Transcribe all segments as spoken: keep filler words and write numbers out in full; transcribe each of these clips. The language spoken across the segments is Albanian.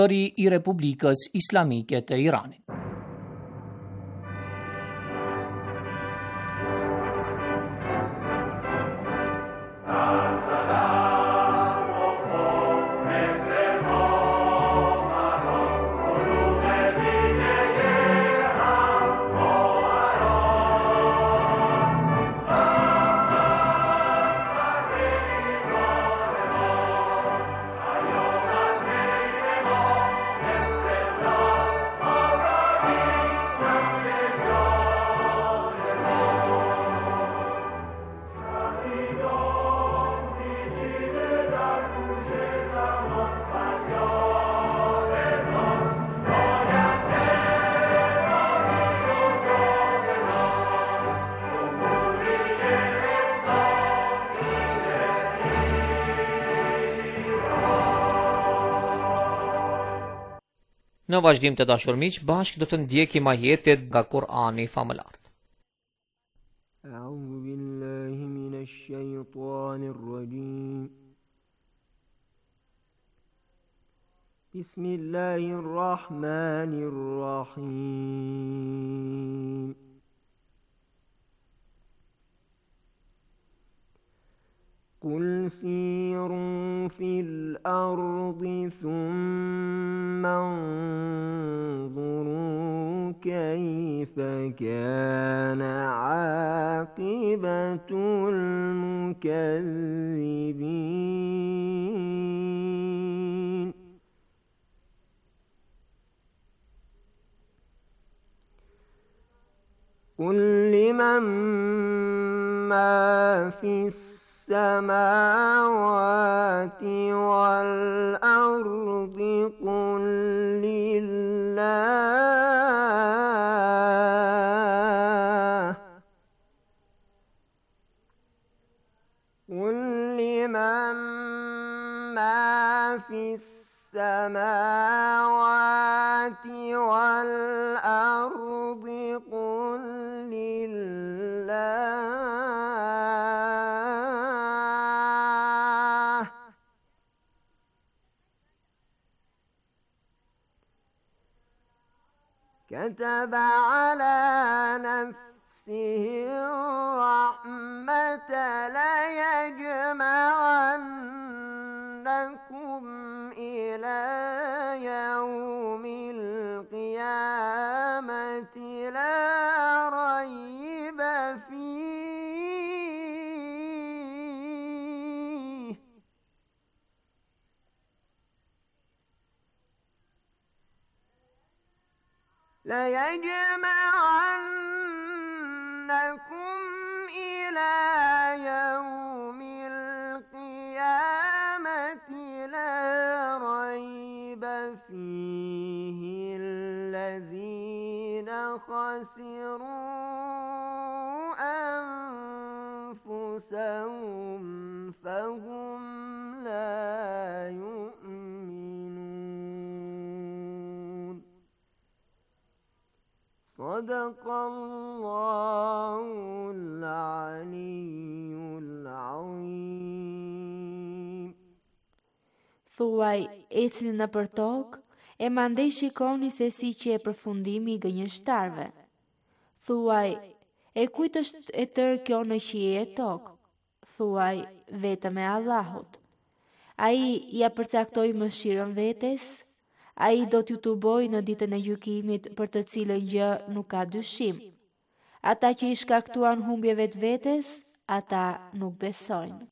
i Republikës Islamike të Iranit. Në vazhdim të dashur miq, bashkë do të ndjekim ajetet nga Kurani famëlar. A'udhu billahi minash shaytanir rajim. Bismillahir rahmanir rahim. قل سيروا في الأرض ثم انظروا كيف كان عاقبة المكذبين قل لمن ما في السماوات والأرض قل لله قل لمن ما في السماوات والأرض قل لله كتب على نفسه الرحمة ليجمعنكم إلى يوم القيامة لا ريب فيه ليجمعنكم إلى يوم القيامة لا ريب فيه الذين خسروا أنفسهم فهم لا يؤمنون صدق الله العلي العظيم. Thuaj, ecni në për tokë, e mandej shikoni se si që e përfundimi i gënjeshtarve. Thuaj, e kujt është e tërë kjo në qiell e tokë? Thuaj, vetëm e Allahut. Ai ja përcaktoi mëshirën vetes, ai do t'ju tuboj në ditën e gjykimit për të cilën gjë nuk ka dyshim. Ata që i shkaktuan humbje vetvetes, ata nuk besojnë.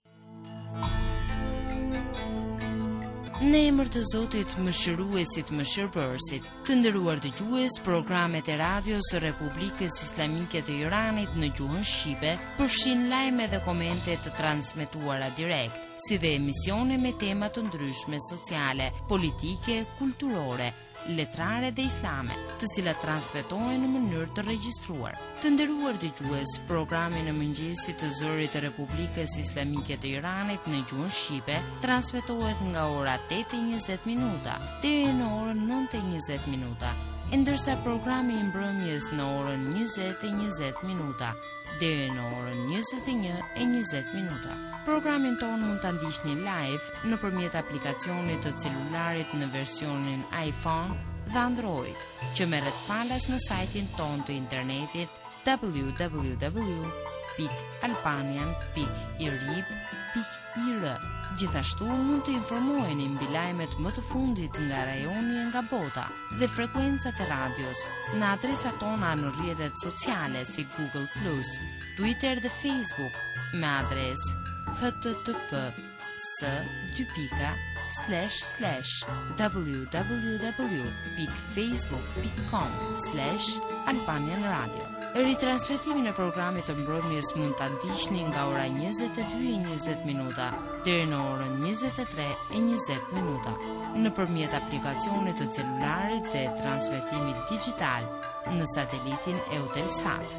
Në emër të Zotit mëshiruesit mëshirbërësit, të nderuar dëgjues, programet e radios së Republikës Islamike të Iranit në gjuhën shqipe përfshin lajme dhe komente të transmetuara direkt, si dhe emisione me tema të ndryshme sociale, politike, kulturore, letrare dhe islame, të cilat transmetohen në mënyrë të regjistruar. Të nderuar dëgjues, programi në mëngjesit të zërit të Republikës Islamike të Iranit në gjuhën shqipe transmetohet nga ora tetë e njëzet minuta deri në orën nëntë e njëzet minuta ndërsa programi i mbrëmjes në orën njëzet e njëzet minuta deri në orën njëzet e një e njëzet minuta. Programin tonë mund ta ndiqni live nëpërmjet aplikacionit të celularit në versionin iPhone dhe Android, që merret falas në sajtin tonë të internetit w w w pikë albanian pikë i r i b pikë i r. Gjithashtu mund të informoheni mbi lajmet më të fundit nga rajoni e nga bota dhe frekuencat e radios në adresat tona në rrjetet sociale si Google plus, Twitter dhe Facebook me adres h t t p s dy pika slash slash w w w pikë facebook pikë com slash albanian radio. Ritransmetimin e programit të mbrëmjes mund ta ndiqni nga ora njëzet e dy e njëzet minuta deri në orën njëzet e tre e njëzet minuta nëpërmjet aplikacionit të celularit dhe transmetimit digjital në satelitin Eutelsat.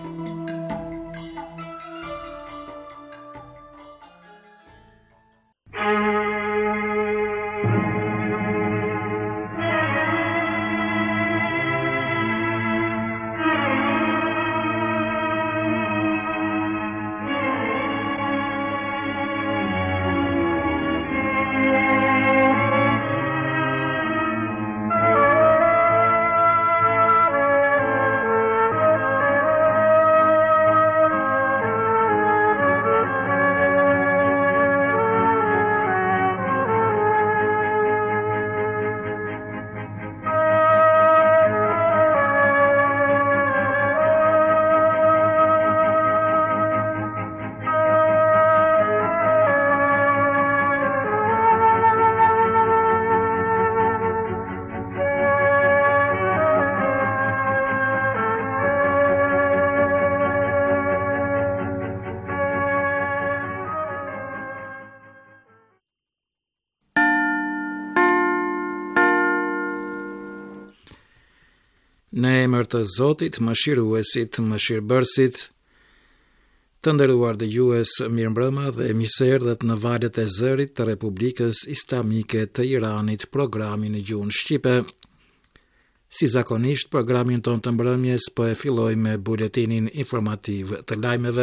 Në emër të Zotit, Mëshiruesit, Mëshirbërësit, të nderuar dëgjues, mirëmbrëma dhe mirëseardhët në valët e zërit të Republikës Islamike të Iranit, programin në gjuhën shqipe. Si zakonisht, programin ton të mbrëmjes po e filloj me buletinin informativ të lajmeve.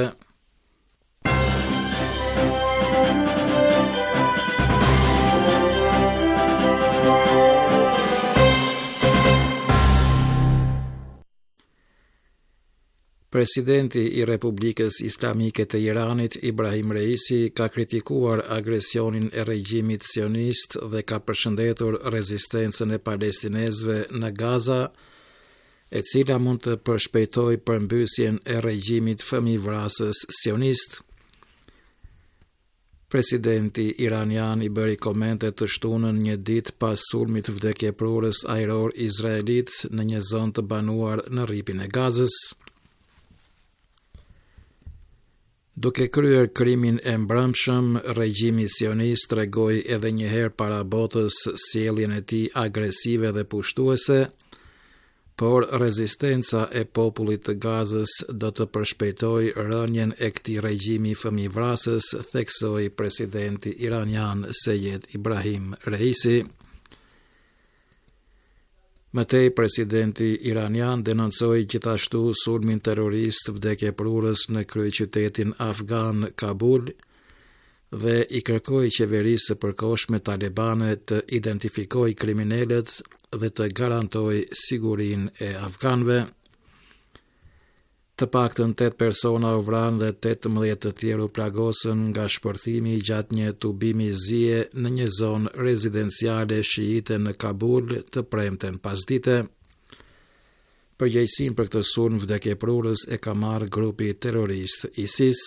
Presidenti i Republikës Islamike të Iranit, Ibrahim Reisi, ka kritikuar agresionin e regjimit sionist dhe ka përshëndetur rezistencën e palestinezëve në Gaza, e cila mund të përshpejtojë përmbysjen e regjimit fëmijëvrasës sionist. Presidenti iranian i bëri komente të shtunën një ditë pas sulmit vdekjeprurës ajror izraelit në një zonë të banuar në rripin e Gazës. Duke kryer krimin e mbrëmshëm, regjimi sionist tregoi edhe një herë para botës sjelljen e tij agresive dhe pushtuese, por rezistenca e popullit të Gazës do të përshpejtojë rënien e këtij regjimi fëmijëvrasës, theksoi presidenti iranian Sejed Ibrahim Reisi. Mëtej, presidenti iranian denoncoi gjithashtu sulmin terrorist vdekjeprurës në kryeqytetin afgan Kabul dhe i kërkoi qeverisë së përkohshme talibane të identifikojë kriminalët dhe të garantojë sigurinë e afganëve. Të paktën tetë persona u vranë dhe tetëmbëdhjetë të tjerë u plagosën nga shpërthimi gjatë një tubimi zie në një zonë rezidenciale shiite në Kabul të premten pasdite. Përgjegjësinë për këtë sulm vdekjeprurës e ka marrë grupi terrorist ISIS.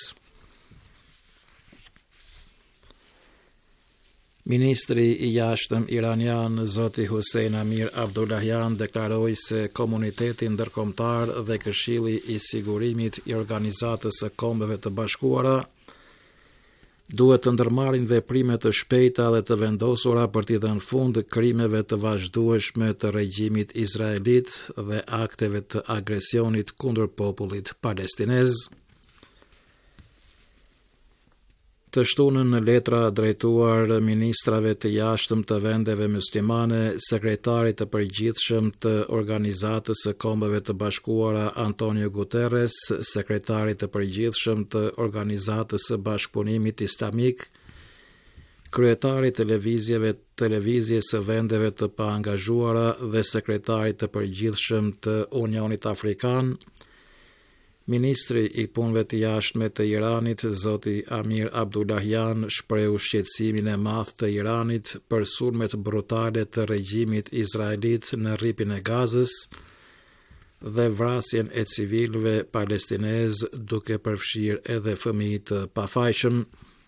Ministri i jashtëm iranian, zoti Hussein Amir Abdullahian, deklaroi se komuniteti ndërkombëtar dhe Këshilli i Sigurimit i Organizatës së Kombeve të Bashkuara duhet të ndërmarrin veprime të shpejta dhe të vendosura për t'i dhënë fund krimeve të vazhdueshme të regjimit izraelit dhe akteve të agresionit kundër popullit palestinez. Të shtunën në letra drejtuar ministrave të jashtëm të vendeve muslimane, sekretarit të përgjithshëm të Organizatës së Kombeve të Bashkuara Antonio Guterres, sekretarit të përgjithshëm të Organizatës së Bashkëpunimit Islamik, kryetarit televizjeve televizjes së vendeve të paangazhuara dhe sekretarit të përgjithshëm të Unionit Afrikan, Ministri i punëve të jashtme të Iranit, zoti Amir Abdullahian, shprehu shqetësimin e madh të Iranit për sulmet brutale të regjimit izraelit në rripin e Gazës dhe vrasjen e civilëve palestinezë, duke përfshirë edhe fëmijë të pafajshëm.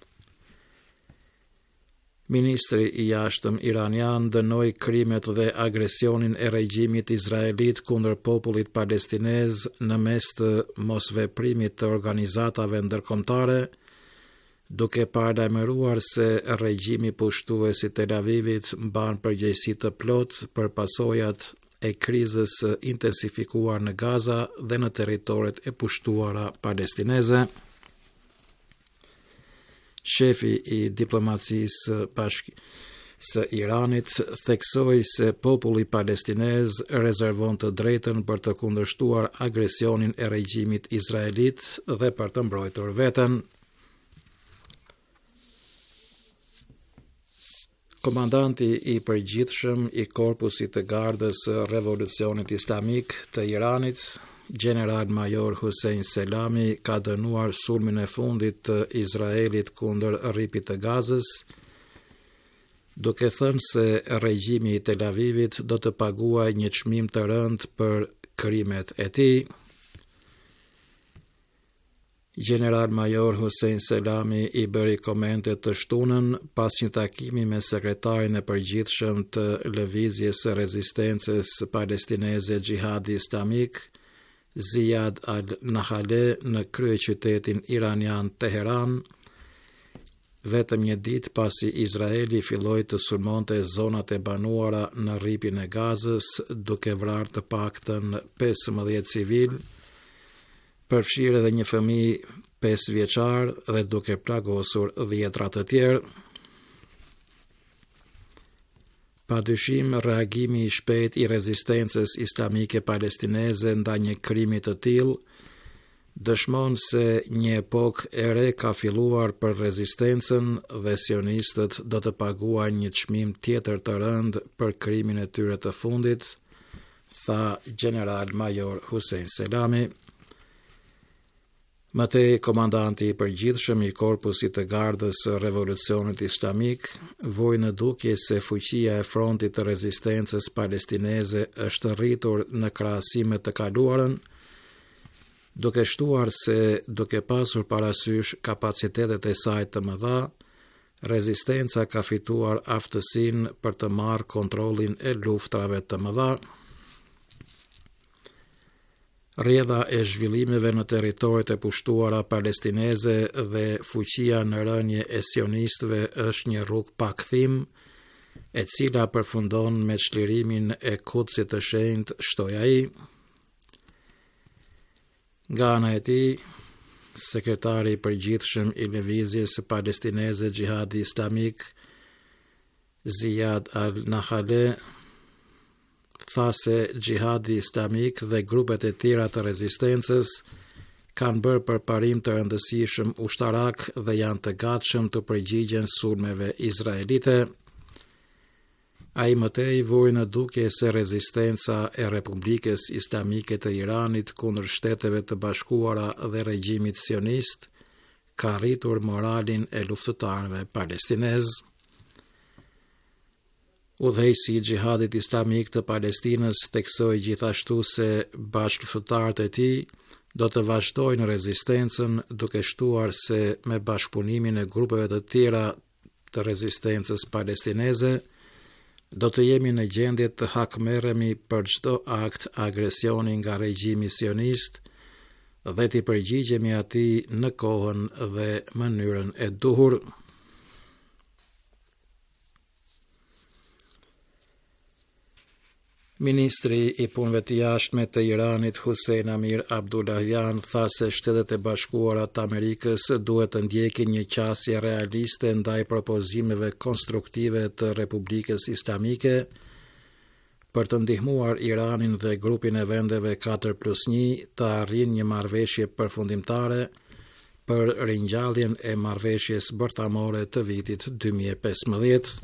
Ministri i jashtëm iranian dënoi krimet dhe agresionin e regjimit izraelit kundër popullit palestinez në mes të mosveprimit të organizatave ndërkombëtare, duke paralajmëruar se regjimi pushtues i Tel Avivit mban përgjegjësi të plotë për pasojat e krizës së intensifikuar në Gaza dhe në territoret e pushtuara palestineze. Shefi i diplomacisë bashkë së Iranit theksoi se populli palestinez rezervon të drejtën për të kundërshtuar agresionin e regjimit izraelit dhe për të mbrojtur veten. Komandanti i përgjithshëm i korpusit të gardës së revolucionit islamik të Iranit, General Major Hussein Selami, ka dënuar sulmin e fundit të Izraelit kundër rripit të Gazës, duke thënë se regjimi i Tel Avivit do të paguajë një çmim të rënd për krimet e tij. General Major Hussein Selami i bëri komente të shtunën pas një takimi me sekretarin e përgjithshëm të Lëvizjes së Rezistencës Palestineze Xhihadi Islamik, Ziad al-Nahale, në kryeqytetin iranian Teheran, vetëm një ditë pasi Izraeli filloi të sulmonte zonat e banuara në rripin e Gazës, duke vrarë të paktën pesëmbëdhjetë civil, përfshirë edhe një fëmijë pesë vjeçar dhe duke plagosur dhjetra të tjerë. Padyshim, reagimi i shpejt i rezistencës islamike palestineze ndaj një krimi të tillë dëshmon se një epokë e re ka filluar për rezistencën dhe sionistët do të paguajnë një çmim tjetër të rënd për krimin e tyre të fundit, tha General Major Hussein Selami. Mëtej, komandanti i përgjithshëm i korpusit të gardës së revolucionit islamik voi në dukje se fuqia e frontit të rezistencës palestineze është rritur në krahasim me të kaluarën, duke shtuar se duke pasur parasysh kapacitetet e saj të mëdha, rezistenca ka fituar aftësinë për të marrë kontrollin e luftrave të mëdha. Rrjedha e zhvillimeve në territoret e pushtuara palestineze dhe fuqia në rënje e sionistëve është një rrugë pa kthim, e cila përfundon me çlirimin e Kutsit të shenjtë, shtoi ai. Nga ana e tij, sekretari i përgjithshëm i Lëvizjes së Palestineze Xhihadi Islamik, Ziad al-Nahale, tha se Xhihadi Islamik dhe grupet e tjera të rezistencës kanë bërë përparim të rëndësishëm ushtarak dhe janë të gatshëm të përgjigjen sulmeve izraelite. Ai mëtej voi në dukje se rezistenca e Republikës Islamike të Iranit kundër Shteteve të Bashkuara dhe regjimit sionist ka rritur moralin e luftëtarëve palestinez. Udhëheqësi i Xhihadit Islamik të Palestinës theksoi gjithashtu se bashkëluftëtarët e tij do të vazhdojnë rezistencën, duke shtuar se me bashkëpunimin e grupeve të tjera të rezistencës palestineze do të jemi në gjendje të hakmerremi për çdo akt agresioni nga regjimi sionist dhe të përgjigjemi atij në kohën dhe mënyrën e duhur. Ministri i punëve të jashtme të Iranit Hussein Amir Abdullahian tha se Shtetet e Bashkuara të Amerikës duhet të ndjekin një qasje realiste ndaj propozimeve konstruktive të Republikës Islamike për të ndihmuar Iranin dhe grupin e vendeve katër plus një të arrijnë një marrëveshje përfundimtare për ringjalljen e marrëveshjes bërthamore të vitit dy mijë e pesëmbëdhjetë.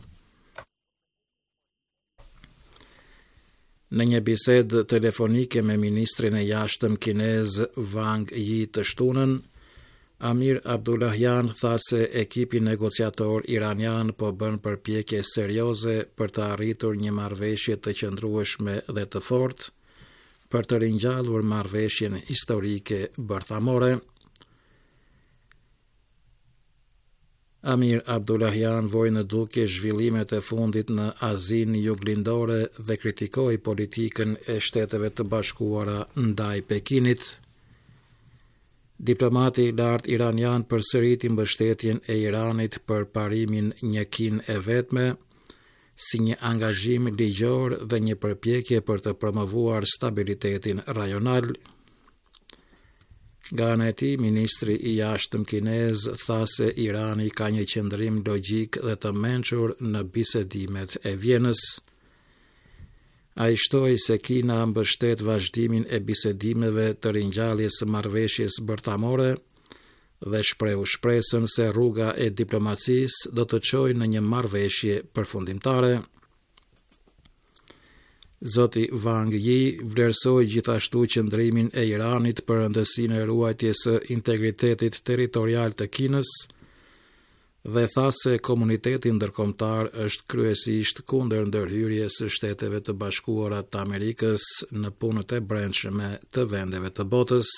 Në një bisedë telefonike me ministrin e jashtëm kinez Wang Yi të shtunën, Amir Abdullahian tha se ekipi negociator iranian po bën përpjekje serioze për të arritur një marrëveshje të qëndrueshme dhe të fortë për të ringjallur marrëveshjen historike bërthamore. Amir Abdullahian voi në duke zhvillimet e fundit në Azinë Juglindore dhe kritikoi politikën e Shteteve të Bashkuara ndaj Pekinit. Diplomati i lartë iranian përsëriti mbështetjen e Iranit për parimin një kin e vetme, si një angazhim ligjor dhe një përpjekje për të promovuar stabilitetin rajonal. Nga ana e tij, ministri i jashtëm kinez tha se Irani ka një qëndrim logjik dhe të mençur në bisedimet e Vjenës. Ai shtoi se Kina mbështet vazhdimin e bisedimeve të ringjalljes së marrëveshjes bërthamore dhe shprehu shpresën se rruga e diplomacisë do të çojë në një marrëveshje përfundimtare. Zoti Wang Yi vlerësoi gjithashtu qëndrimin e Iranit për rëndësinë e ruajtjes së integritetit territorial të Kinës dhe tha se komuniteti ndërkombëtar është kryesisht kundër ndërhyrjes së Shteteve të Bashkuara të Amerikës në punët e brendshme të vendeve të botës.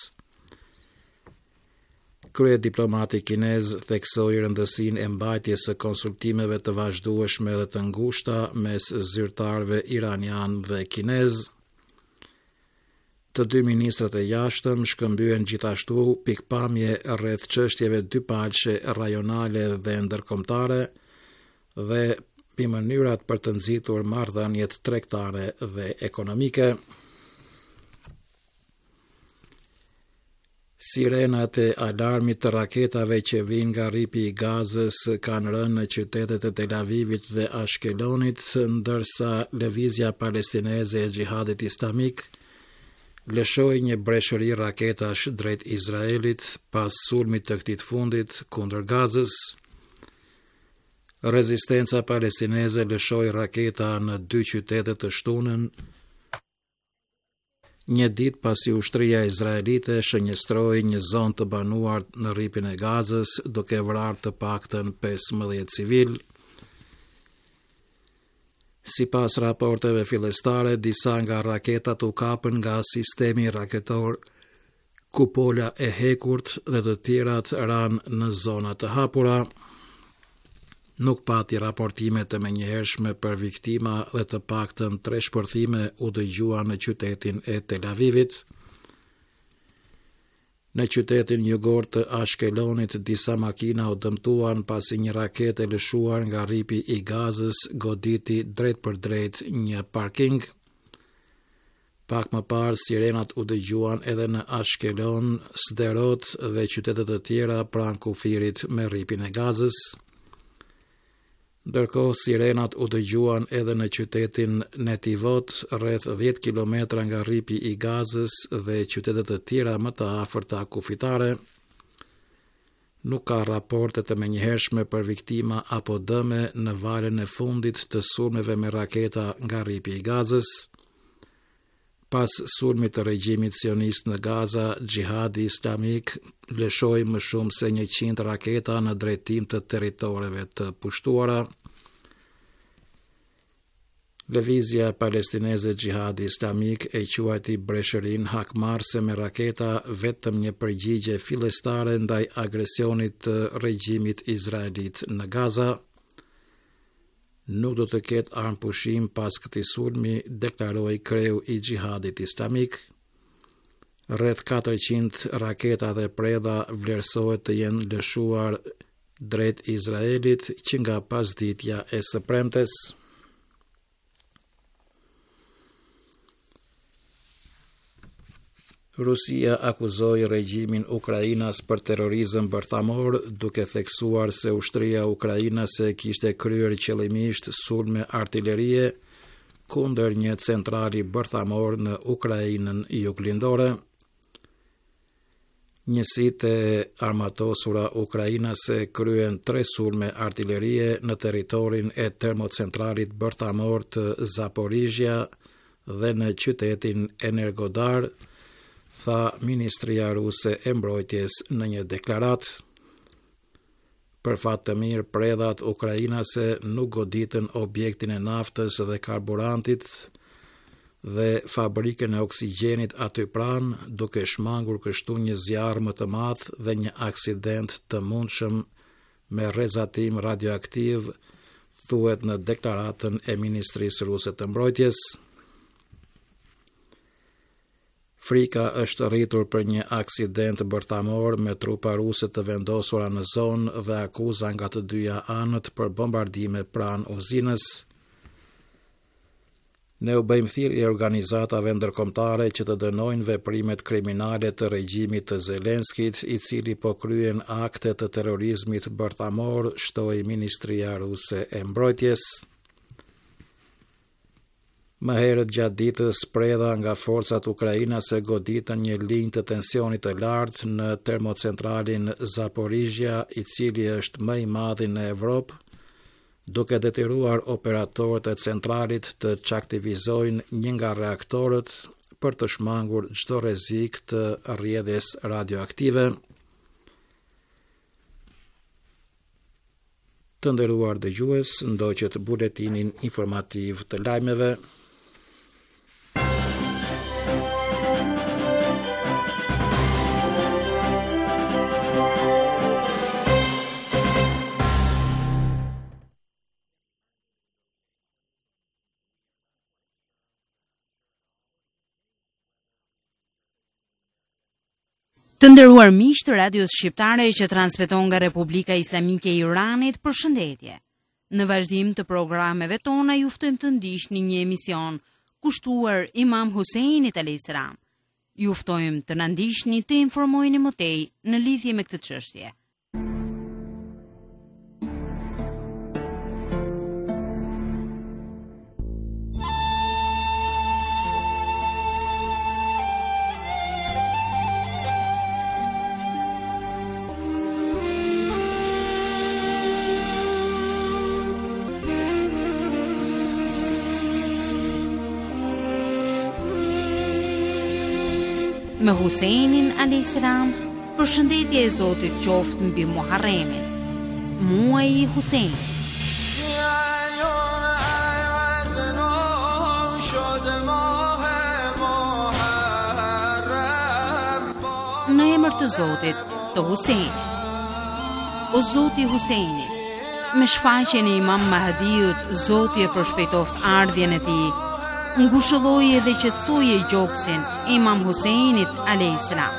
Kryediplomati kinez theksoi rëndësinë e mbajtjes së konsultimeve të vazhdueshme dhe të ngushta mes zyrtarëve iranian dhe kinez. Të dy ministrat e jashtëm shkëmbyen gjithashtu pikpamje rreth çështjeve dypalçe rajonale dhe ndërkombëtare dhe mbi mënyrat për të nxitur marrëdhëniet tregtare dhe ekonomike. Sirenat e alarmit të raketave që vijnë nga rripi i Gazës kanë rënë në qytetet e Tel Avivit dhe Ashkelonit, ndërsa lëvizja palestineze e Xhihadit Islamik lëshoi një breshëri raketash drejt Izraelit pas sulmit të këtij fundit kundër Gazës. Rezistenca palestineze lëshoi raketa në dy qytete të shtunën, një ditë pasi ushtria izraelite shënjestroi një zonë të banuar në rripin e Gazës, duke vrarë të paktën pesëmbëdhjetë civil. Sipas raporteve fillestare, disa nga raketat u kapën nga sistemi raketor Kupola e Hekurt dhe të tjerat ranë në zona të hapura. Nuk pati raportime të menjëhershme për viktima dhe të paktën tre shpërthime u dëgjuan në qytetin e Tel Avivit. Në qytetin jugor të Ashkelonit, disa makina u dëmtuan pasi një raketë e lëshuar nga rripi i Gazës goditi drejt për drejt një parking. Pak më parë, sirenat u dëgjuan edhe në Ashkelon, Sderot dhe qytete të tjera pranë kufirit me rripin e Gazës. Ndërkohë, sirenat u dëgjuan edhe në qytetin Netivot, rreth dhjetë kilometra nga rripi i Gazës dhe qytetet të tjera më të afërta kufitare. Nuk ka raporte të menjëhershme për viktima apo dëme në valën e fundit të sulmeve me raketa nga rripi i Gazës. Pas sulmit të regjimit sionist në Gaza, Xhihadi Islamik lëshoi më shumë se njëqind raketa në drejtim të territoreve të pushtuara. Lëvizja palestineze Xhihadi Islamik e quajti breshërinë hakmarrëse me raketa vetëm një përgjigje fillestare ndaj agresionit të regjimit izraelit në Gaza. Nuk do të ketë armë pushim pas këtij sulmi, deklaroi kreu i Xhihadit Islamik. Rreth katërqind raketa dhe predha vlerësohet të jenë lëshuar drejt Izraelit që nga pasditja e së premtes. Rusia akuzoi regjimin Ukrainas për terrorizëm bërthamor, duke theksuar se ushtria ukrainase kishte kryer qëllimisht sulme artillerie kundër një centrali bërthamor në Ukrainën juglindore. Njësitë e armatosura ukrainase kryen tre sulme artillerie në territorin e termocentralit bërthamor të Zaporizhia dhe në qytetin Energodar, tha Ministria Ruse e Mbrojtjes në një deklarat. Për fat të mirë, predhat ukrainase nuk goditën objektin e naftës dhe karburantit dhe fabrikën e oksigjenit aty pranë, duke shmangur kështu një zjarr më të madh dhe një aksident të mundshëm me rrezatim radioaktiv, thuhet në deklaratën e Ministrisë Ruse të Mbrojtjes. Frika është rritur për një aksident bërthamor me trupa ruse të vendosura në zonë dhe akuza nga të dyja anët për bombardime pranë uzinës. Ne u bëjmë thirrje organizatave ndërkombëtare që të dënojnë veprimet kriminale të regjimit të Zelenskit, i cili po kryen akte të terrorizmit bërthamor, shtoi Ministria Ruse e Mbrojtjes. Më herët gjatë ditës, predha nga forcat ukrainase goditën një linjë të tensionit të lartë në termocentralin Zaporizhia, i cili është më i madhi në Evropë, duke detyruar operatorët e centralit të çaktivizojnë një nga reaktorët për të shmangur çdo rrezik të rrjedhjes radioaktive. Të nderuar dëgjues, ndoqët buletinin informativ të lajmeve. Të nderuar miq të radios shqiptare që transmeton nga Republika Islamike e Iranit, përshëndetje. Në vazhdim të programeve tona ju ftojmë të ndiqni një emision kushtuar Imam Huseinit alayhis salam. Ju ftojmë të na ndiqni të informoheni më tej në lidhje me këtë çështje. Me Huseinin alayhis salam, përshëndetje e Zotit qoftë mbi Muharremin, muaji i Huseinit. Në emër të Zotit, të Huseinit. O Zoti i Huseinit, me shfaqjen e Imam Mahdiut, Zoti e përshpejtoft ardhjen e tij. Ngushëlloje dhe qetësoje gjoksin Imam Huseinit alayhis salam.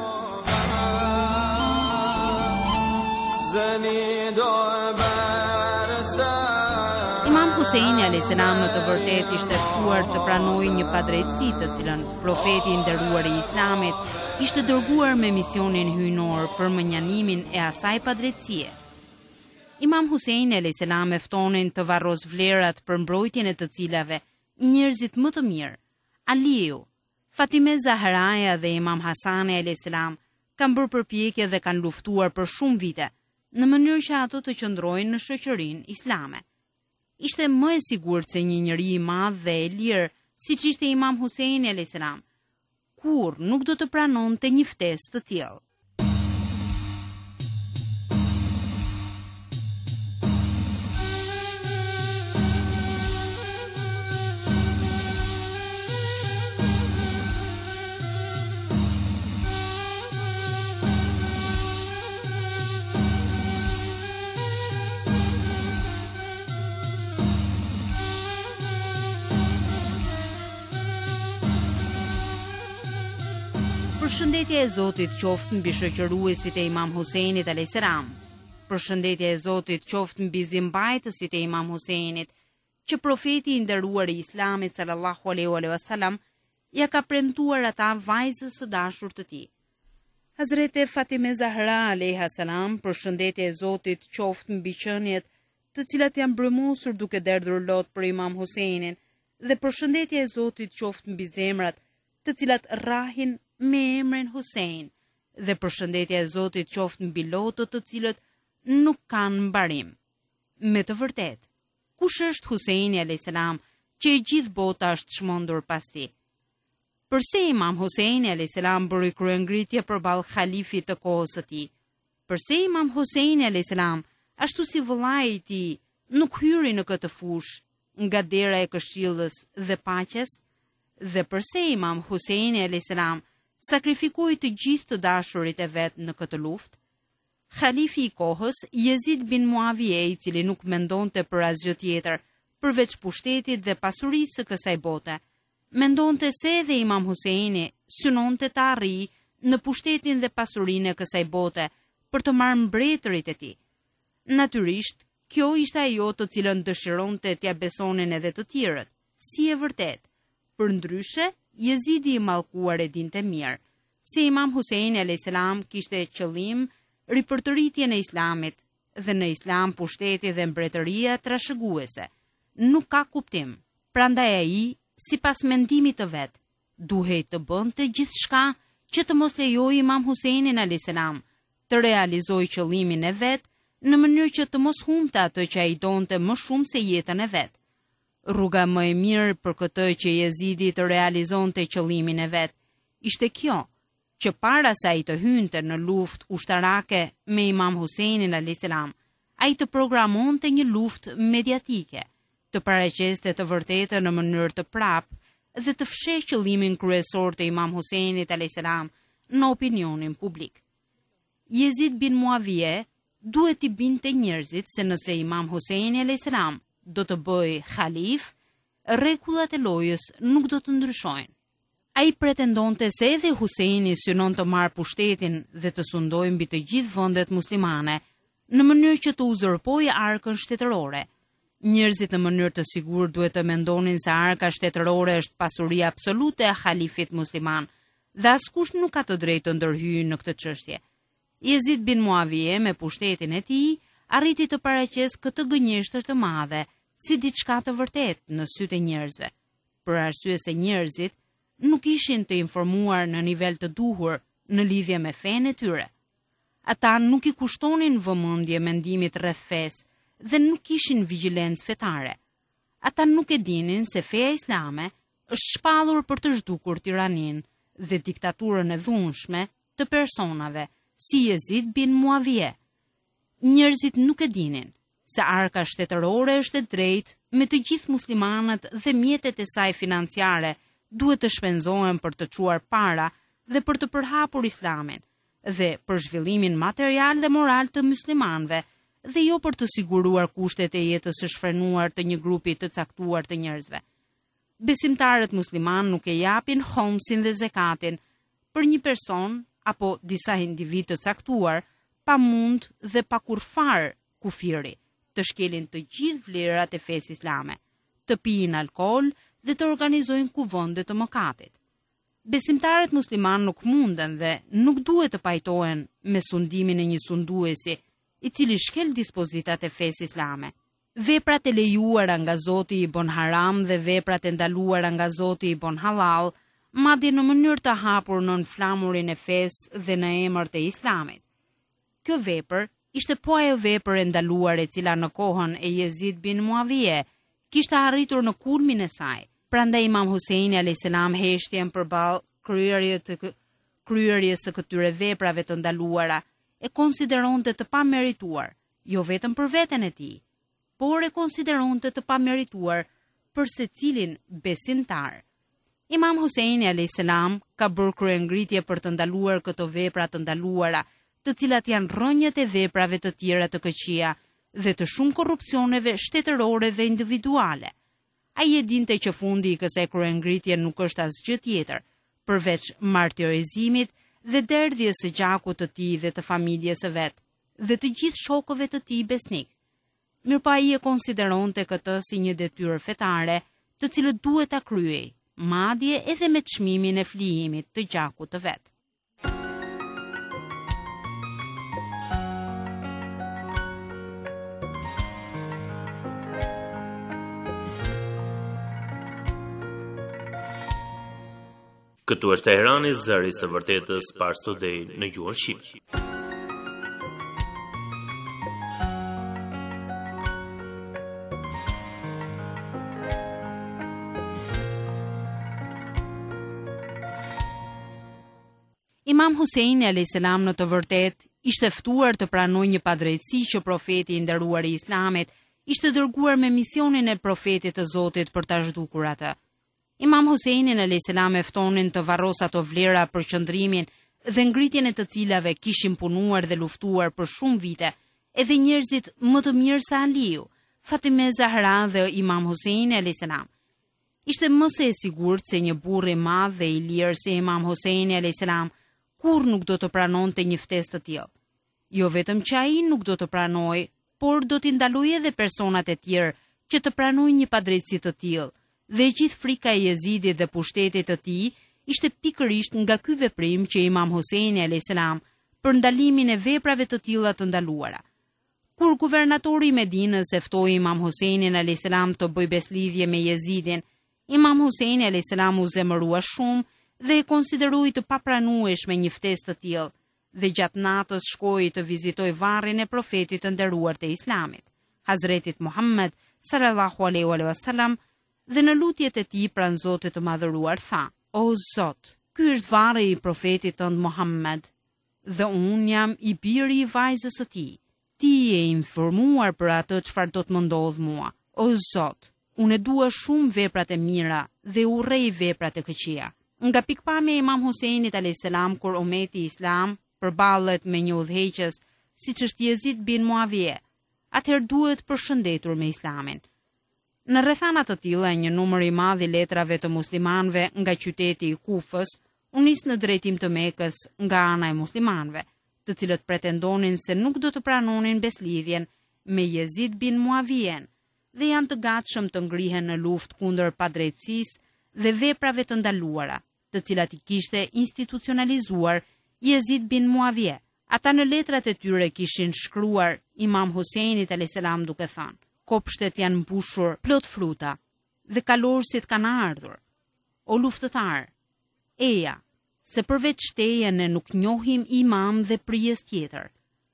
Imam Huseini alayhis salam në të vërtetë ishte ftuar të pranojë një padrejtësi të cilën profeti i nderuar i Islamit ishte dërguar me misionin hyjnor për mënjanimin e asaj padrejtësie. Imam Huseini alayhis salam e ftonin të varros vlerat për mbrojtjen e të cilave njerëzit më të mirë, Aliu, Fatime Zahraja dhe Imam Hasani alayhis salam kanë bërë përpjekje dhe kanë luftuar për shumë vite, në mënyrë që ato të qëndrojnë në shoqërinë islame. Ishte më e sigurt se një njeri i madh dhe i lirë, siç ishte Imam Huseini alayhis salam, kur nuk do të pranonte një ftesë të tillë. Përshëndetje e Zotit qoftë mbi shoqëruesit e Imam Huseinit alayhis salam. Përshëndetje e Zotit qoftë mbi zimbajtësit e Imam Huseinit, që profeti i nderuar i Islamit sallallahu alaihi wasallam ja ka premtuar ata vajzës së dashur të tij. Hazreti Fatime Zahra alayha salam, përshëndetje e Zotit qoftë mbi qeniet të cilat janë brëmosur duke derdhur lot për Imam Husejnin, dhe përshëndetje e Zotit qoftë mbi zemrat të cilat rrahin me emrin Husejn, dhe përshëndetje e Zotit qoftë mbi lotët të cilët nuk kanë mbarim. Me të vërtet, kush është Husejni alayhis salam që e gjithë bota është çmendur pas tij? Përse Imam Husejni alayhis salam bëri kryengritje përballë halifit të kohës së tij? Përse Imam Husejni alayhis salam, ashtu si vëllai i tij, nuk hyri në këtë fushë nga dera e këshillës dhe paqes? Dhe përse Imam Husejni alayhis salam sakrifikoi të gjithë të dashurit e vet në këtë luftë? Halifi i kohës, Jezid bin Muavije, i cili nuk mendonte për asgjë tjetër përveç pushtetit dhe pasurisë së kësaj bote, mendonte se edhe Imam Husejni synonte të arrijë në pushtetin dhe pasurinë e kësaj bote për të marrë mbretërit e tij. Natyrisht, kjo ishte ajo të cilën dëshironte t'ia besonin edhe të tjerët, si e vërtet. Përndryshe, Jezidi i mallkuar e dinte mirë se Imam Husejni alayhis salam kishte qëllim ripërtëritjen e Islamit, dhe në Islam pushteti dhe mbretëria trashëguese nuk ka kuptim. Prandaj ai, sipas mendimit të vet, duhej të bënte gjithçka që të mos lejojë Imam Husejnin alayhis salam të realizojë qëllimin e vet në mënyrë që të mos humbte atë që ai donte më shumë se jetën e vet. Rruga më e mirë për këtë që Jezidi të realizonte qëllimin e vet ishte kjo, që para se ai të hynte në luftë ushtarake me Imam Husejnin alayhis salam, ai të programonte një luftë mediatike, të paraqeste të vërtetën në mënyrë të prapë dhe të fshehë qëllimin kryesor të Imam Husejnit alayhis salam në opinionin publik. Jezid bin Muavije duhet i binte njerëzit se nëse Imam Husejni alayhis salam do të bëjë halif, rregullat e lojës nuk do të ndryshojnë. Ai pretendonte se edhe Husejni synon të marrë pushtetin dhe të sundojë mbi të gjithë vendet muslimane në mënyrë që të uzurpojë arkën shtetërore. Njerëzit në mënyrë të sigurt duhet të mendonin se arka shtetërore është pasuria absolute e halifit musliman dhe askush nuk ka të drejtë të ndërhyjë në këtë çështje. Jezid bin Muavije me pushtetin e tij arriti të paraqesë këtë gënjeshtër të madhe si diçka të vërtetë në sytë e njerëzve, për arsye se njerëzit nuk ishin të informuar në nivel të duhur në lidhje me fenë e tyre. Ata nuk i kushtonin vëmendje mendimit rreth fesë dhe nuk kishin vigjilencë fetare. Ata nuk e dinin se feja islame është shpallur për të zhdukur tiranin dhe diktaturën e dhunshme të personave si Jezid bin Muavije. Njerëzit nuk e dinin se arka shtetërore është e drejtë me të gjithë muslimanët dhe mjetet e saj financiare duhet të shpenzohen për të çuar para dhe për të përhapur Islamin dhe për zhvillimin material dhe moral të muslimanëve dhe jo për të siguruar kushtet e jetës së shfrenuar të një grupi të caktuar të njerëzve. Besimtarët musliman nuk e japin khomsin dhe zekatin për një person apo disa individ të caktuar, pa mund dhe pa kurfar kufiri, të shkelin të gjithë vlerat e fesë islame, të pijin alkool dhe të organizojnë kuvende të mëkatit. Besimtarët musliman nuk munden dhe nuk duhet të pajtohen me sundimin e një sunduesi i cili shkel dispozitat e fesë islame. Veprat e lejuara nga Zoti i bën haram dhe veprat e ndaluara nga Zoti i bën halal, madje në mënyrë të hapur nën flamurin e fesë dhe në emër të Islamit. Kjo vepër ishte po ajo vepër e ndaluar e cila në kohën e Jezid bin Muavije kishte arritur në kulmin e saj. Prandaj Imam Husejni alayhis salam heshtjen përballë kryerjes të kryerjes së këtyre veprave të ndaluara e konsideronte të pamerituar, jo vetëm për veten e tij, por e konsideronte të pamerituar për secilin besimtar. Imam Husejni alayhis salam ka bërë kryengritje për të ndaluar këto vepra të ndaluara, të cilat janë rrënjët e veprave të tjera të këqija dhe të shumë korrupsioneve shtetërore dhe individuale. Ai e dinte që fundi i kësaj kryengritje nuk është asgjë tjetër përveç martirizimit dhe derdhjes së gjakut të tij dhe të familjes së vet dhe të gjithë shokëve të tij besnik. Mirpo ai e konsideronte këtë si një detyrë fetare, të cilën duhet ta kryej, madje edhe me çmimin e flijimit të gjakut të vet. Këtu është Teherani, zëri i së vërtetës, Pars Today në gjuhën shqipe. Imam Huseini alayhis salam në të vërtet ishte ftuar të pranojë një padrejtësi që profeti i nderuar i Islamit ishte dërguar me misionin e profetit të Zotit për ta zhdukur atë. Imam Huseinin alayhis salam e ftonin të varros ato vlera për qëndrimin dhe ngritjen e të cilave kishin punuar dhe luftuar për shumë vite, edhe njerëzit më të mirë se Aliu, Fatime Zahra dhe Imam Huseini alayhis salam. Ishte më se e sigurt se një burr i madh dhe i lirë si Imam Huseini alayhis salam kur nuk do të pranonte një ftesë të tillë. Jo vetëm që ai nuk do të pranoj, por do t'i ndalojë edhe personat e tjerë që të pranojnë një padrejtësi të tillë. Dhe gjithë frika e Jezidit dhe pushtetit të tij ishte pikërisht nga ky veprim që Imam Huseini alayhis salam për ndalimin e veprave të tilla të ndaluara. Kur guvernatori i Medinës e ftoi Imam Huseinin alayhis salam të bëjë beslidhje me Jezidin, Imam Huseini alayhis salam u zemërua shumë dhe e konsideroi të papranueshme një ftesë të tillë, dhe gjatë natës shkoi të vizitoi varrin e profetit të nderuar të Islamit, Hazretit Muhammed sallallahu alaihi wasallam, dhe në lutjet e tij pranë Zotit të Madhëruar tha: O Zot, ky është varri i profetit tënd Muhammed, dhe unë jam i biri i vajzës së tij. Ti je informuar për atë çfarë do të më ndodh mua. O Zot, unë dua shumë veprat e mira dhe urrej veprat e këqija. Nga pikpamja e Imam Huseinit alayhis salam kur ummeti Islam përballet me një udhëheqës siç është Jezid bin Muavije, atëherë duhet përshëndetur me Islamin. Në rrethana të tilla, një numër i madh i letrave të muslimanëve nga qyteti i Kufës u nis në drejtim të Mekës nga ana e muslimanëve, të cilët pretendonin se nuk do të pranonin beslidhjen me Jezid bin Muavijen dhe janë të gatshëm të ngrihen në luftë kundër padrejtësisë dhe veprave të ndaluara, të cilat i kishte institucionalizuar Jezid bin Muavije. Ata në letrat e tyre kishin shkruar Imam Huseinit alayhis salam duke thënë: kopshtet janë mbushur plot fruta dhe kalorësit kanë ardhur. O luftëtar, eja, se përveç teje ne nuk njohim imam dhe prijes tjetër.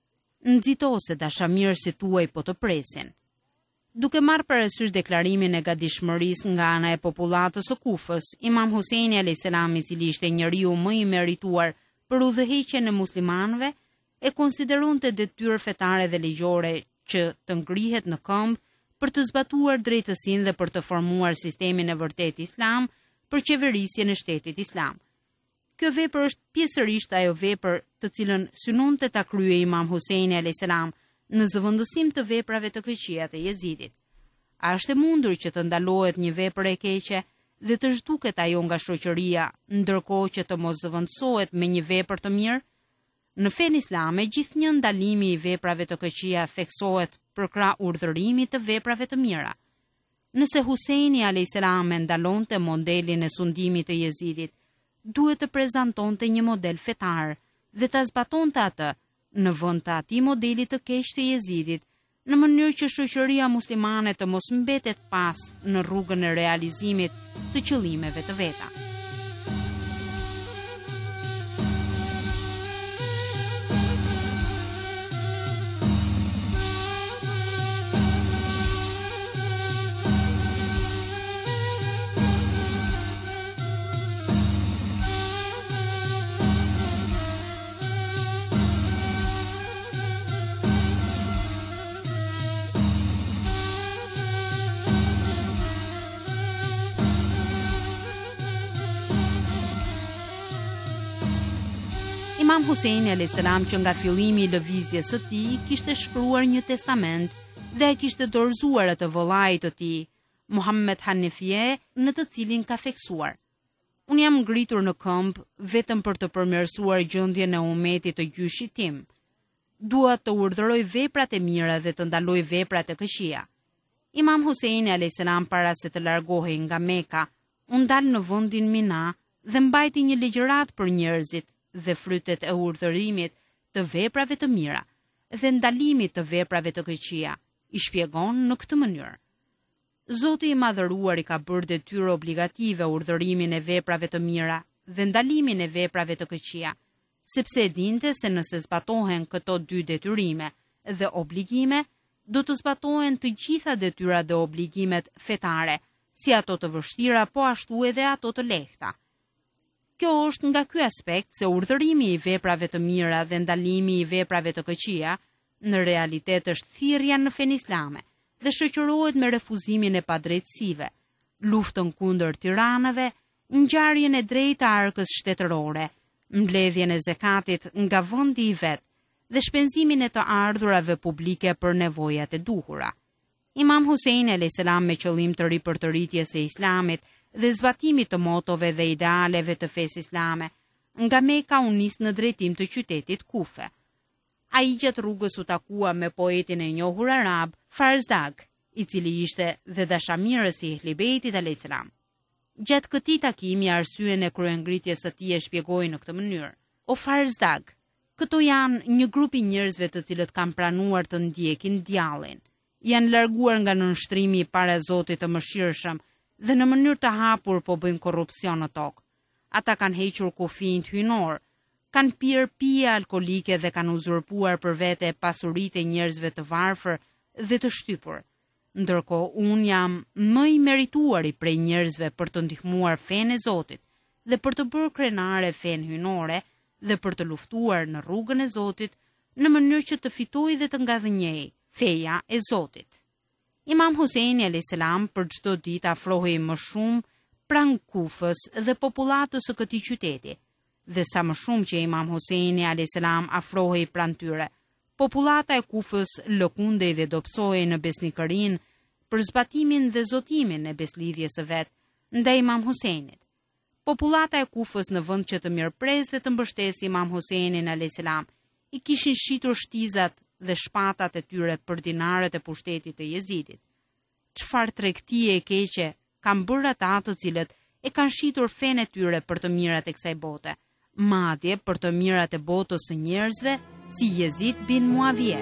Nxitose dashamirësit tuaj po të presin. Duke marrë parasysh deklarimin e gatishmërisë nga ana e popullatës së Kufës, Imam Huseini alayhis salam, i cili ishte njeriu më i merituar për udhëheqjen e muslimanëve, e konsideronte detyrë fetare dhe ligjore që të ngrihet në këmbë për të zbatuar drejtësinë dhe për të formuar sistemin e vërtet islam për qeverisjen e shtetit islam. Kjo vepër është pjesërisht ajo vepër të cilën synonte ta kryej Imam Huseini alayhis salam në zëvendësim të veprave të këqija të Jezidit. A është e mundur që të ndalohet një vepër e keqe dhe të zhduket ajo nga shoqëria, ndërkohë që të mos zëvendësohet me një vepër të mirë? Në fenë islame, gjithnjë ndalimi i veprave të këqija theksohet përkrah urdhërimit të veprave të mira. Nëse Huseini alayhis salam ndalonte modelin e sundimit të Jezidit, duhet të prezantonte një model fetar dhe ta zbatonte atë në vend të atij modeli të keq të Jezidit, në mënyrë që shoqëria muslimane të mos mbetet pas në rrugën e realizimit të qëllimeve të veta. Imam Huseini alayhis salam, që nga fillimi i lëvizjes së tij kishte shkruar një testament dhe kishte dorëzuar atë vëllait të tij, Muhammed Hanifie, në të cilin ka theksuar: Unë jam ngritur në këmbë vetëm për të përmirësuar gjendjen e umetit të gjyshit tim. Dua të urdhëroj veprat e mira dhe të ndaloj veprat e këqija. Imam Huseini alayhis salam, para se të largohej nga Meka, u ndal në vendin Mina dhe mbajti një ligjërat për njerëzit dhe frytet e urdhërimit të veprave të mira dhe ndalimit të veprave të këqija, i shpjegon në këtë mënyrë. Zoti i madhëruar i ka bërë detyrë obligative urdhërimin e veprave të mira dhe ndalimin e veprave të këqija, sepse e dinte se nëse zbatohen këto dy detyrime dhe obligime, do të zbatohen të gjitha detyrat dhe obligimet fetare, si ato të vështira, po ashtu edhe ato të lehta. Kjo është nga ky aspekt se urdhërimi i veprave të mira dhe ndalimi i veprave të këqija në realitet është thirrja në fen islame dhe shoqërohet me refuzimin e padrejtësive, luftën kundër tiranëve, ngjarjen e drejtë të arkës shtetërore, mbledhjen e zekatit nga vendi i vet dhe shpenzimin e të ardhurave publike për nevojat e duhura. Imam Husein alayhis salam me qëllim të ripërtëritjes së Islamit dhe zbatimit të motove dhe idealeve të fesë islame, nga Meka u nis në drejtim të qytetit Kufe. Ai gjatë rrugës u takua me poetin e njohur arab Farzdag, i cili ishte dhe dashamirës i Ehli Beitit alayhis salam. Gjatë këtij takimi arsyen e kryengritjes së tij e shpjegoi në këtë mënyrë: "O Farzdag, këto janë një grup i njerëzve të cilët kanë pranuar të ndjekin djallin, janë larguar nga nënshtrimi para Zotit të Mëshirshëm dhe në mënyrë të hapur po bëjnë korrupsion në tokë. Ata kanë hequr kufijin hynor, kanë pirë pije alkolike dhe kanë uzurpuar për vete pasuritë e njerëzve të varfër dhe të shtypur. Ndërkohë unë jam më i merituari prej njerëzve për të ndihmuar fenë e Zotit dhe për të bërë krenare fenë hynore dhe për të luftuar në rrugën e Zotit në mënyrë që të fitojë dhe të ngadhënjej feja e Zotit." Imam Huseini alayhis salam për çdo ditë afrohej më shumë pranë Kufës dhe popullatës së këtij qyteti, dhe sa më shumë që Imam Huseini alayhis salam afrohej pranë tyre, popullata e Kufës lëkundej dhe dobësohej në besnikërinë për zbatimin dhe zotimin e beslidhjes së vet ndaj Imam Huseinit. Popullata e Kufës në vend që të mirëpres dhe të mbështesë Imam Huseinin alayhis salam, i kishin shitur shtizat dhe shpatat e tyre për dinarët e pushtetit të Jezidit. Çfarë tregtie e keqe kanë bërë ata të cilët e kanë shitur fenë e tyre për të mirat e kësaj bote, madje për të mirat e botës së njerëzve, si Jezid bin Muavije.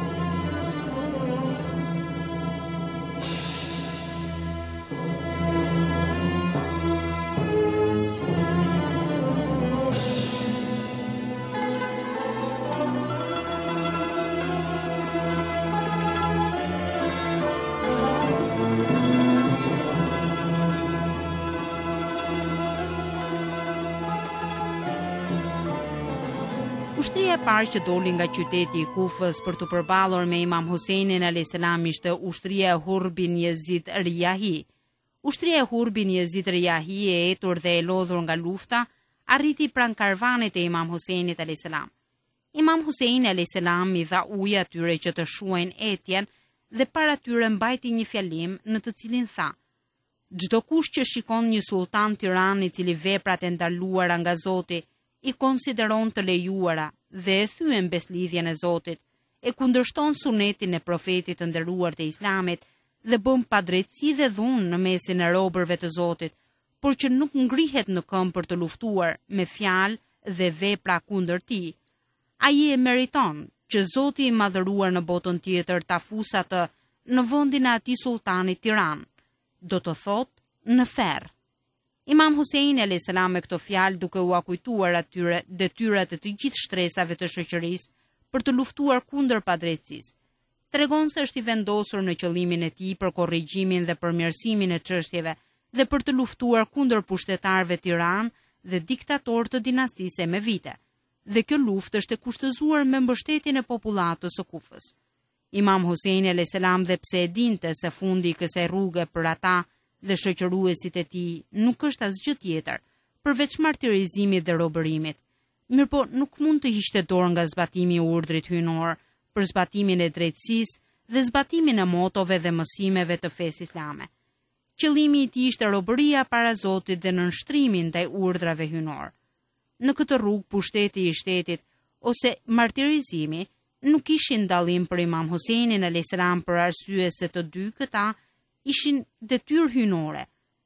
Ushtria e parë që doli nga qyteti i Kufës për të përballur me Imam Huseinin alayhis salam ishte ushtria e Hur bin Yazid Riyahi. Ushtria e Hur bin Yazid Riyahi e etur dhe e lodhur nga lufta arriti pranë karvanit e Imam Huseinit alayhis salam. Imam Huseini alayhis salam i dha ujë atyre që të shuajnë etjen dhe para tyre mbajti një fjalim në të cilin tha: "Çdo kush që shikon një sultan tiran i cili veprat e ndaluara nga Zoti i konsideron të lejuara dhe e thyen beslidhjen e Zotit, e kundërshton sunetin e profetit të nderuar të Islamit dhe bën padrejtësi dhe dhunë në mesin e robërve të Zotit, por që nuk ngrihet në këmbë për të luftuar me fjalë dhe vepra kundër tij, ai e meriton që Zoti i madhëruar në botën tjetër ta fusë atë në vendin e atij sultanit tiran, do të thotë në ferr." Imam Huseini alayhis salam me këto fjalë, duke u akujtuar atyre detyrat e të gjithë shtresave të shoqërisë për të luftuar kundër padrejtësisë, tregon se është i vendosur në qëllimin e tij për korrigjimin dhe përmirësimin e çështjeve dhe për të luftuar kundër pushtetarëve tiran dhe diktatorë të dinastisë Emevite. Dhe kjo luftë është e kushtëzuar me mbështetjen e popullatës së Kufës. Imam Huseini alayhis salam, dhe pse e dinte se fundi i kësaj rruge për ata dhe shoqëruesit e tij nuk është asgjë tjetër përveç martirizimit dhe robërimit, mirëpo nuk mund të hiqte dorë nga zbatimi i urdhrit hyjnor për zbatimin e drejtësisë dhe zbatimin e motove dhe mësimeve të fesë islame. Qëllimi i tij ishte robëria para Zotit dhe nënshtrimi ndaj urdhrave hyjnor. Në këtë rrugë pushteti i shtetit ose martirizimi nuk ishin dallim për Imam Huseinin alayhis salam për arsye se të dy këta ishin detyrë hyjnore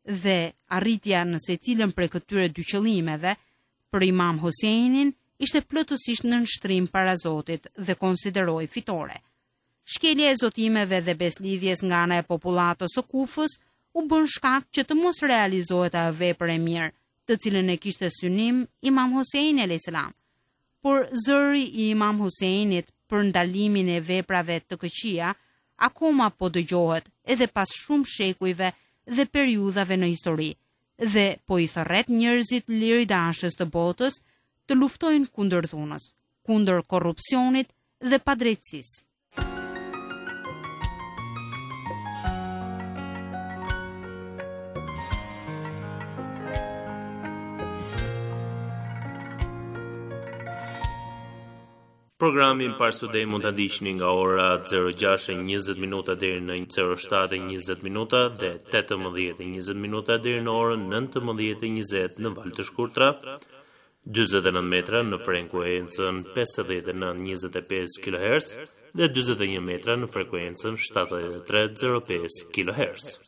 dhe arritja në secilën prej këtyre dy qëllimeve për Imam Hoseinin ishte plotësisht në nënshtrim para Zotit dhe konsideroi fitore. Shkelja e zotimeve dhe beslidhjes nga ana e popullatës së Kufës u bën shkak që të mos realizohet ajo vepër e mirë, të cilën e kishte synim Imam Hoseini alayhis salam. Por zëri i Imam Hoseinit për ndalimin e veprave të këqija akoma po dëgjohet edhe pas shumë shekujve dhe periudhave në histori, dhe po i thërret njerëzit liridashës të botës të luftojnë kundër dhunës, kundër korrupsionit dhe padrejtësisë. Programin Parstudej mund ta ndiqni nga ora zero gjashtë e njëzet minuta deri në zero shtatë e njëzet minuta dhe tetëmbëdhjetë e njëzet minuta deri në orën nëntëmbëdhjetë e njëzet në valë të shkurtra, dyzet e nëntë metra në frekuencën pesëdhjetë e nëntë njëzet e pesë kilohertz dhe dyzet e një metra në frekuencën shtatëdhjetë e tre zero pesë kilohertz.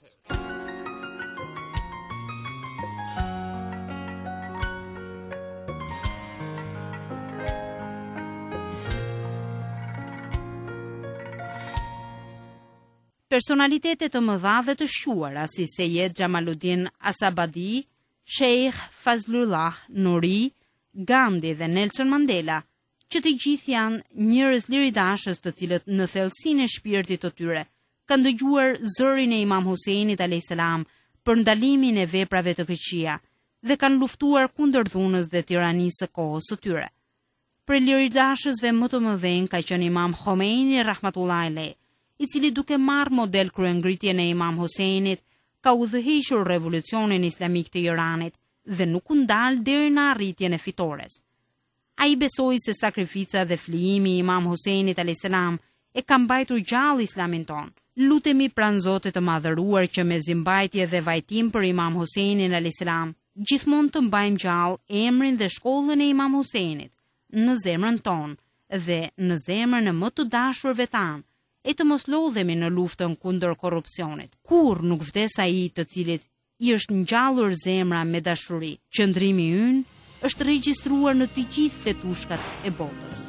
Personalitete të mëdha dhe të shquara si Seyed Jamaluddin Asabadi, Sheikh Fazlullah Nuri, Gandhi dhe Nelson Mandela, që të gjithë janë njerëz liridashës të cilët në thellësinë e shpirtit të tyre kanë dëgjuar zërin e Imam Hoseinit alayhis salam për ndalimin e veprave të këqija dhe kanë luftuar kundër dhunës dhe tiranisë së kohës së tyre. Për liridashësve më të mëdhenj ka qenë Imam Khomeini rahmatullahi alayh, i cili duke marrë model kryengritjen e Imam Hoseinit, ka udhëhequr revolucionin islamik të Iranit dhe nuk u ndal deri në arritjen e fitores. Ai besoi se sakrifica dhe flijimi i Imam Hoseinit alayhis salam e ka mbajtur gjallë islamin ton. Lutemi pranë Zotit të madhëruar që me zimbajtje dhe vajtim për Imam Hoseinin alayhis salam, gjithmonë të mbajmë gjallë emrin dhe shkollën e Imam Hoseinit në zemrën tonë dhe në zemrën e më të dashurve tanë, e të mos lodhemi në luftën kundër korrupsionit. Kur nuk vdes ai të cilit i është ngjallur zemra me dashuri. Qëndrimi ynë është regjistruar në të gjithë fletushkat e botës.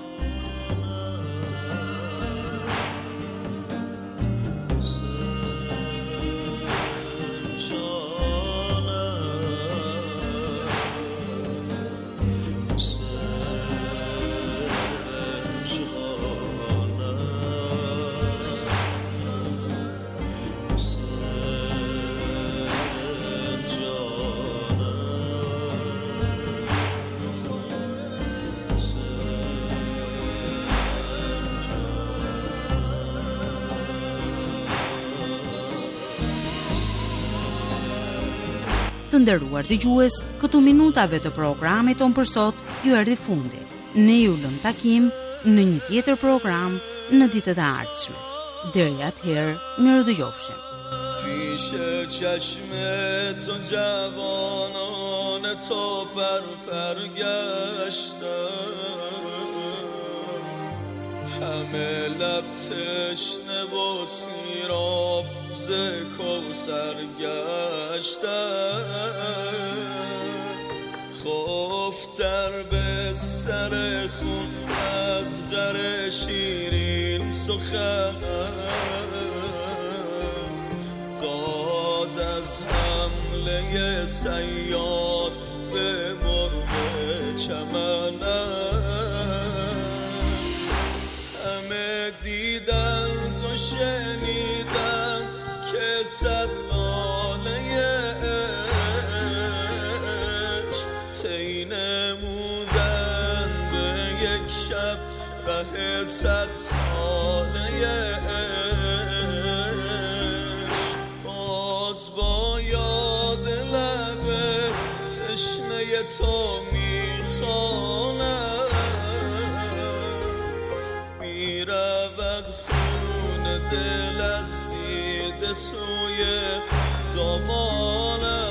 Të nderuar dëgjues, këtu minutave të programit ton për sot ju erdhi fundi. Ne ju lëm takim në një tjetër program në ditët e ardhshme. Deri atëherë, mirëdëgjofshim. پیش چشم تو جوانان تو پر پر گشتم همه لب تشنه و سیراب ز کوثر گشتم خفتر به سر خون از غر شیرین سخن داد از حمله صیاد به مرغ چمنم همه دیدند و شنیدند که صد ناله عشق طی نمودند به یک شب ره صد ساله تو میخوانم میرود خون دل از دیده سوی دامانم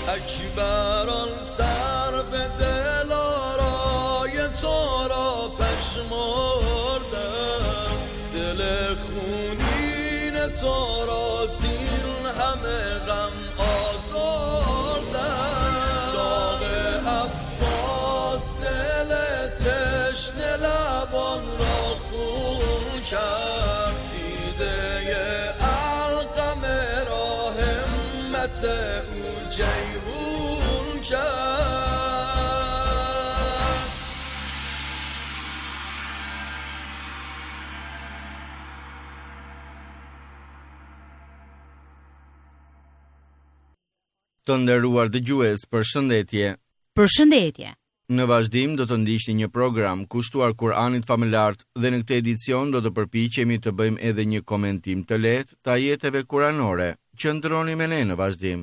اکبران سر به دلارای تو را پشمردم، دل خونین تو را زین همه غم آزردم. داغ عباس دل تشنه لبان را خون کرد، دیده ارقم را همت او جیحون کرد. Të nderuar dëgjues, përshëndetje. Përshëndetje. Në vazhdim do të ndiqni një program kushtuar Kur'anit famëlar dhe në këtë edicion do të përpiqemi të bëjmë edhe një komentim të lehtë të ajeteve kuranore. Qëndroni me ne në vazhdim.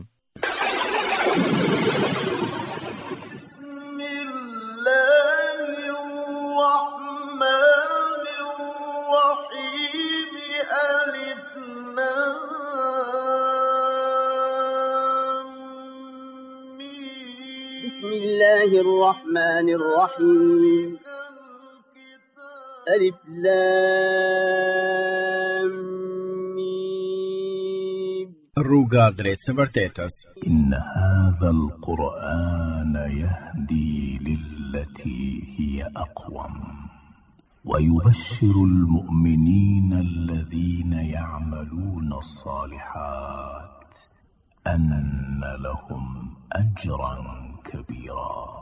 بسم الله الرحمن الرحيم ألف لام ميم Rruga drejt së vërtetës. إن هذا القرآن يهدي للتي هي أقوم ويبشر المؤمنين الذين يعملون الصالحات أن لهم أجرا كبيرا.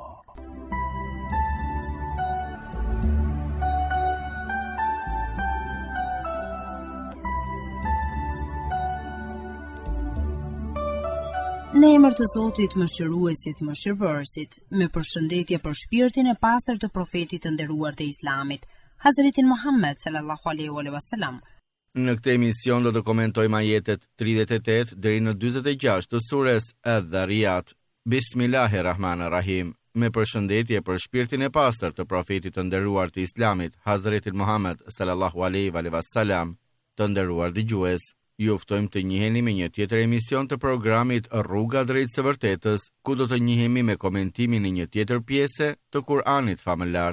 Në emër të Zotit Mëshiruesit, Mëshirëbërësit, me përshëndetje për shpirtin e pastër të profetit të nderuar të Islamit, Hazretin Muhammed sallallahu alaihi wasallam. Në këtë emision do të komentojmë ajetet tridhjetë e tetë deri në dyzet e gjashtë të sures Adh-Dhariyat. Bismillahirrahmanirrahim. Me përshëndetje për shpirtin e pastër të profetit të nderuar të Islamit, Hazretin Muhammed sallallahu alaihi wasallam. Të nderuar dëgjues, ju ftojmë të njiheni me një tjetër emision të programit Rruga drejt së vërtetës, ku do të njihemi me komentimin e një tjetër pjese të Kur'anit famëlar.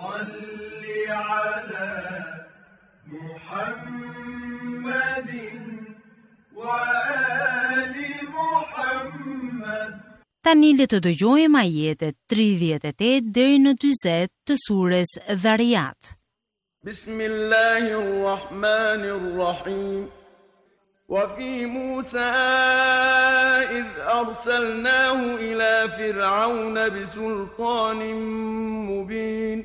Tani le të dëgjojmë ajetet tridhjetë e tetë deri në dyzet të sures Dhariyat. Bismillahirrahmanirrahim. وفي موسى إذ أرسلناه إلى فرعون بسلطان مبين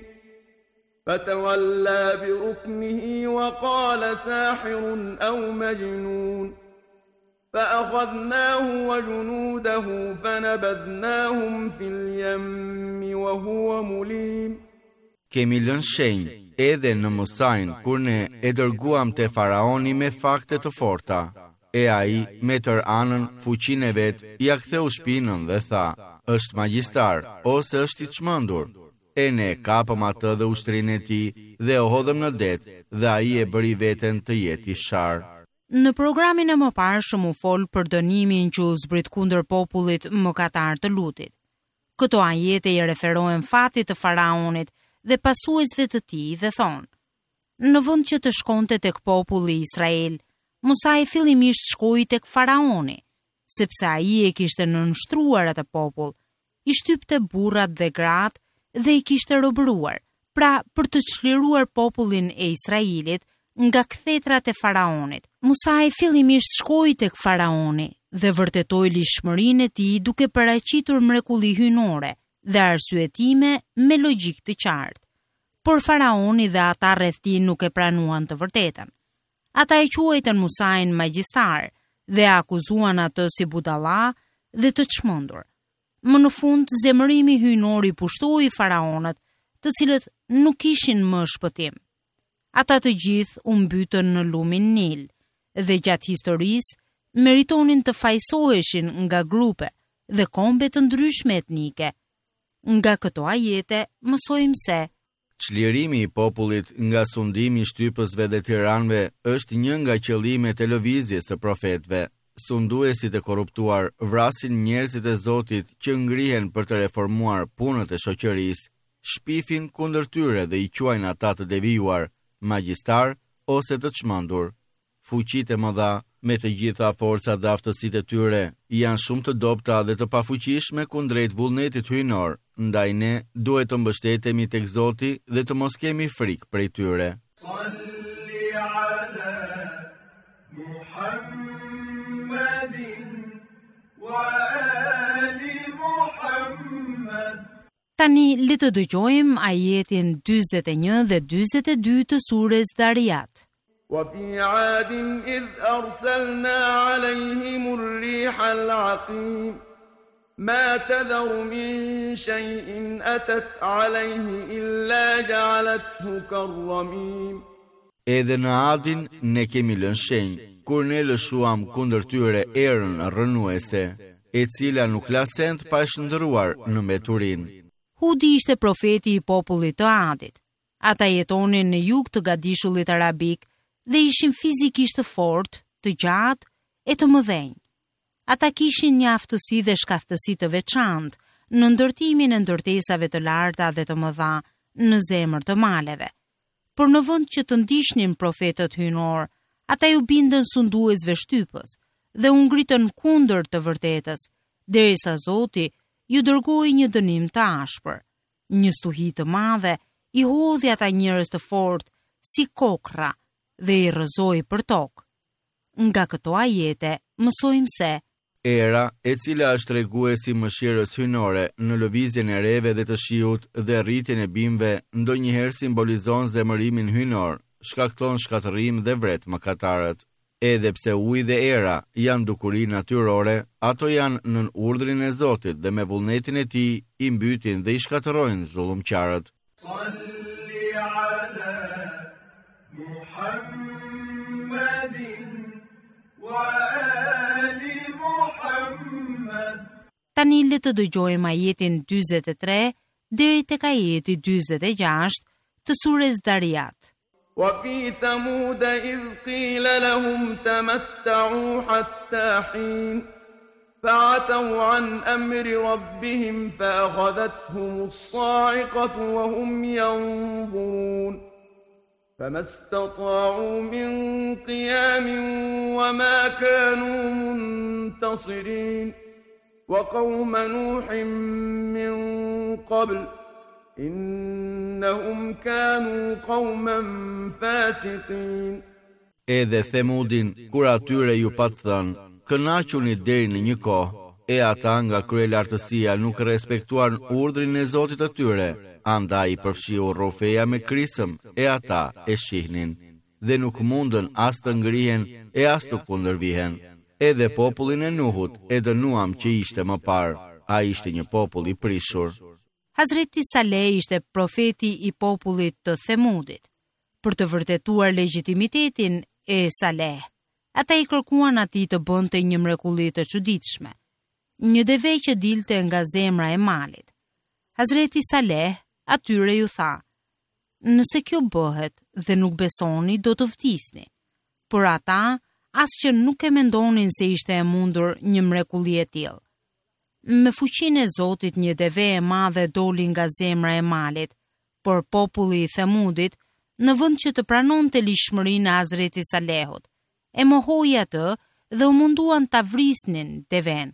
فتولى بركنه وقال ساحر أو مجنون فأخذناه وجنوده فنبذناهم في اليم وهو مليم. Kemi lënë shenjë edhe në Musajn kur ne e dërguam te faraoni me fakte të forta, e ai me tër anën fuqinë e vet ia ktheu shpinën dhe tha: "Është magjistar ose është i çmendur?" E ne kapëm atë dhe ushtrinë e tij dhe e hodhëm në det dhe ai e bëri veten të jetë i shar. Në programin e mëparshëm u fol për dënimin që u zbrit kundër popullit mëkatar të Lutit. Këto ajete i referohen fatit të faraonit dhe pasuesve të tij dhe thonë: në vend që të shkonte tek populli Israel, Musa i fillimisht shkoi tek faraoni, sepse ai e kishte nënshtruar atë popull, i shtypte burrat dhe gratë dhe i kishte robëruar, pra për të çliruar popullin e Israelit nga kthetrat e faraonit. Musa i fillimisht shkoi tek faraoni dhe vërtetoi lishmërinë e tij duke paraqitur mrekulli hyjnore dhe arsyetime me logjik të qartë. Por faraoni dhe ata rreth tij nuk e pranuan të vërtetën. Ata e quajtën Musain magjistar dhe akuzuan atë si budalla dhe të çmendur. Më në fund zemërimi hyjnor i pushtoi faraonët, të cilët nuk kishin më shpëtim. Ata të gjithë u mbytën në lumin Nil dhe gjatë historisë meritonin të fajsoheshin nga grupe dhe kombe të ndryshme etnike. Nga këto ajete mësojmë se çlirimi i popullit nga sundimi i shtypësve dhe tiranëve është një nga qëllimet e lëvizjes së profetëve. sunduesit e korruptuar vrasin njerëzit e Zotit që ngrihen për të reformuar punët e shoqërisë, shpifin kundër tyre dhe i quajnë ata të devijuar, magjistar ose të çmendur. Fuqitë e mëdha, me të gjitha forcat dhe aftësitë e tyre, janë shumë të dobta dhe të pafuqishme kundrejt vullnetit hyjnor, ndaj ne duhet të mbështetemi tek Zoti dhe të mos kemi frikë prej tyre. Tani le të dëgjojmë ajetin dyzet e një dhe dyzet e dy të surës Dariyat. وفي عاد إذ أرسلنا عليهم الريح العقيم ما تذر من شيء أتت عليه إلا جعلته كالرميم. Edhe në Adin ne kemi lënë shenjë, kur ne lëshuam kundër tyre erën rënuese, e cila nuk la send pa e shndërruar në mbeturin. Hudi ishte profeti i popullit të Adit. Ata jetonin në jug të gadishullit arabik dhe ishin fizikisht të fortë, të gjatë e të mëdhenj. Ata kishin një aftësi dhe shkathësi të veçantë në ndërtimin e ndërtesave të larta dhe të mëdha në zemër të maleve. Por në vend që të ndiqnin profetët hyjnor, ata ju bindën sunduesve shtypës dhe u ngritën kundër të vërtetës, derisa Zoti ju dërgoi një dënim të ashpër. Një stuhi të madhe i hodhi ata njerëz të fortë si kokra dhe i rrëzoi për tokë. Nga këto ajete mësojmë se era, e cila është treguesi mëshirës hyjnore në lëvizjen e reve dhe të shiut dhe rritjen e bimëve, ndonjëherë simbolizon zemërimin hyjnor, shkakton shkatërrim dhe vret mëkatarët. Edhe pse uji dhe era janë dukuri natyrore, ato janë nën urdhrin e Zotit dhe me vullnetin e Tij i mbytin dhe i shkatërrojnë zullumqtarët. Tani le të dëgjojmë ajetin dyzet e tre deri tek ajeti dyzet e gjashtë të surës Dariyat. وفي ثمود إذ قيل لهم تمتعوا حتى حين فعتوا عن أمر ربهم فأخذتهم الصاعقة وهم ينظرون فما استطاعوا من قيام وما كانوا منتصرين وقوم نوح من قبل إنهم كانوا قوما فاسقين. Edhe Themudin, kur atyre ju pat thënë, kënaquni deri në një kohë, e ata nga kryelartësia nuk respektuan urdhrin e Zotit të tyre, andaj i përfshiu rrofeja me krisëm, e ata e shihnin, dhe nuk mundën as të ngrihen e as të kundërvihen. Edhe popullin e Nuhut e dënuam që ishte më parë, a ishte një popull i prishur. Hazreti Saleh ishte profeti i popullit të Themudit. Për të vërtetuar legjitimitetin e Saleh, ata i kërkuan atij të bënte një mrekulli të çuditshme, një deve që dilte nga zemra e malit. Hazreti Saleh atyre ju tha: "Nëse kjo bëhet dhe nuk besoni, do të vdisni." Por ata as që nuk e mendonin se ishte e mundur një mrekulli e tillë. Me fuqinë e Zotit një deve e madhe doli nga zemra e malit, por populli i Themudit, në vend që të pranonte lishmërinë e Hazreti Salehut, e mohoi atë dhe u munduan ta vrisnin deven.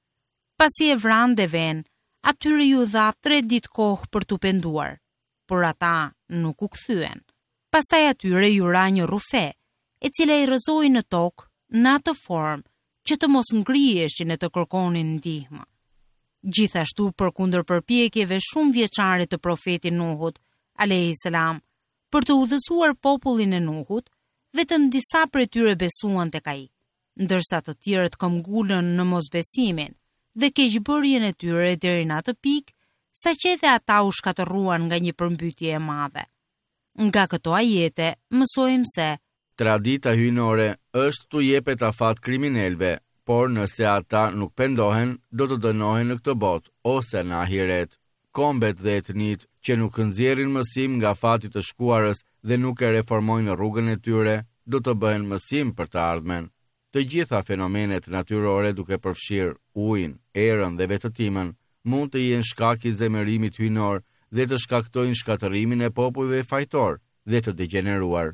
Pasi e vran deven, atyre ju dha tre ditë kohë për t'u penduar, por ata nuk u kthyen. Pastaj atyre ju ra një rrufe, e cila i rrëzoi në tokë në atë formë që të mos ngriheshin e të kërkonin ndihmë. Gjithashtu përkundër përpjekjeve shumë vjeçare të profetit Nuhut, alayhis salam, për të udhëzuar popullin e Nuhut, vetëm disa prej tyre besuan tek ai, ndërsa të tjerët këmbgulën në mosbesimin dhe keqbërjen e tyre deri në atë pikë saqë edhe ata u shkatërruan nga një përmbytje e madhe. Nga këto ajete mësojmë se tradita hyjnore është t'u jepet afat kriminalëve, por nëse ata nuk pendohen, do të dënohen në këtë botë ose në ahiret. Kombet dhe etnit që nuk nxjerrin mësim nga fati të shkuarës dhe nuk e reformojnë rrugën e tyre, do të bëhen mësim për të ardhmen. të gjitha fenomenet natyrore duke përfshirë ujin, erën dhe vetëtimën, mund të jenë shkak i zemërimit hyjnor dhe të shkaktojnë shkatërimin e popujve fajtor dhe të degeneruar.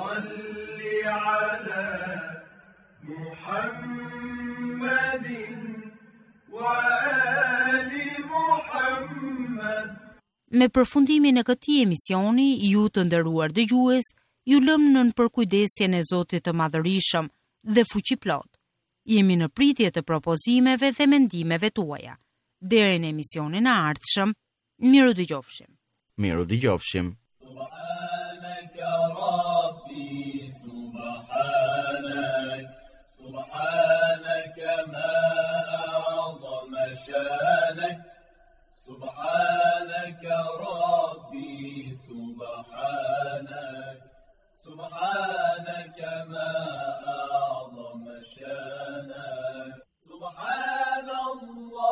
Me përfundimin e këtij emisioni, ju të nderuar dëgjues, ju lëm nën përkujdesjen e Zotit të Madhërisëm dhe fuqiplot. Jemi në pritje të propozimeve dhe mendimeve tuaja. Deri në emisionin e ardhshëm, miru dëgjofshim. Miru dëgjofshim. Subhanaka Rabbi, subhanak, subhanaka ma a'zama shanak, subhanaka Rabbi, subhanak, subhanaka ma a'zama shanak, subhanallah.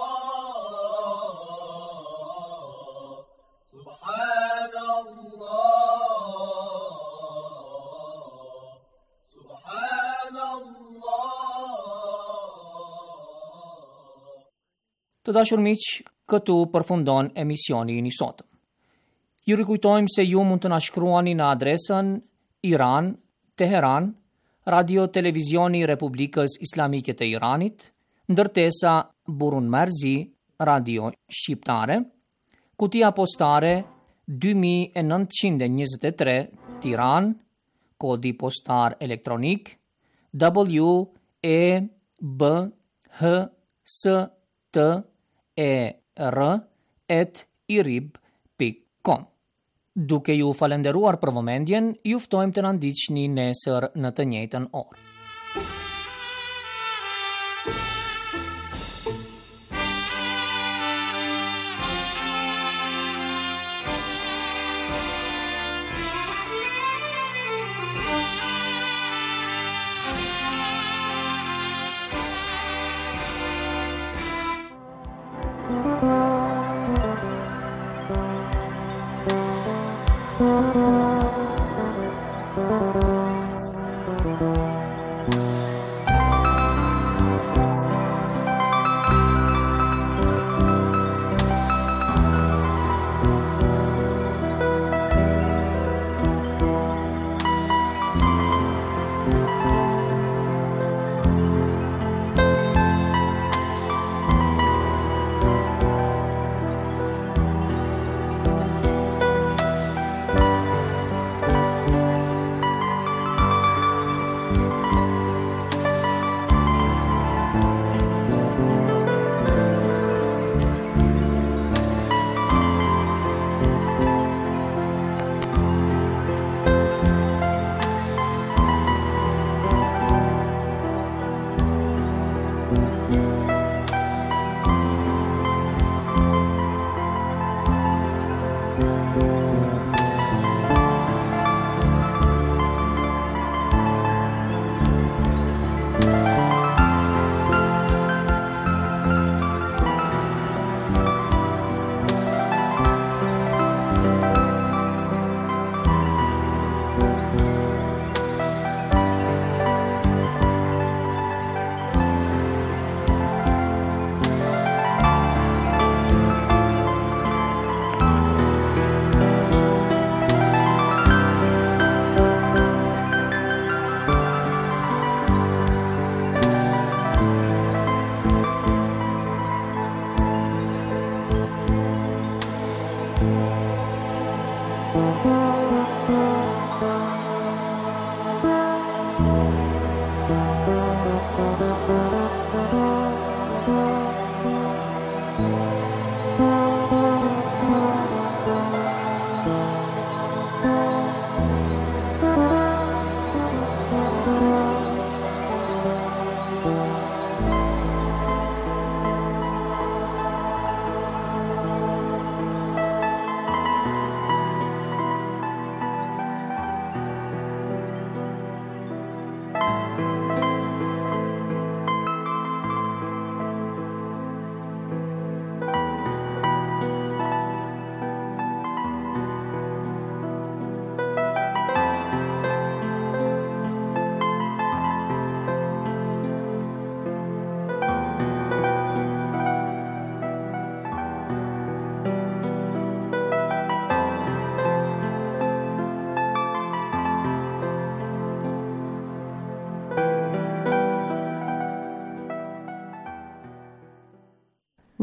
Të dashur miq, këtu përfundon emisioni i sotëm. Ju rikujtojmë se ju mund të na shkruani në adresën Iran, Teheran, Radio Televizioni Republikës Islamike të Iranit, ndërtesa Burun Marzi, Radio Shqiptare, kutia postare dy mijë e nëntëqind e njëzet e tre, Tiranë, kodi postar elektronik W E B H S T E R at irib pikë com. Duke ju falenderuar për vëmendjen, ju ftojmë të na ndiqni nesër në të njëjtën orë. Thank you.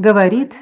говорит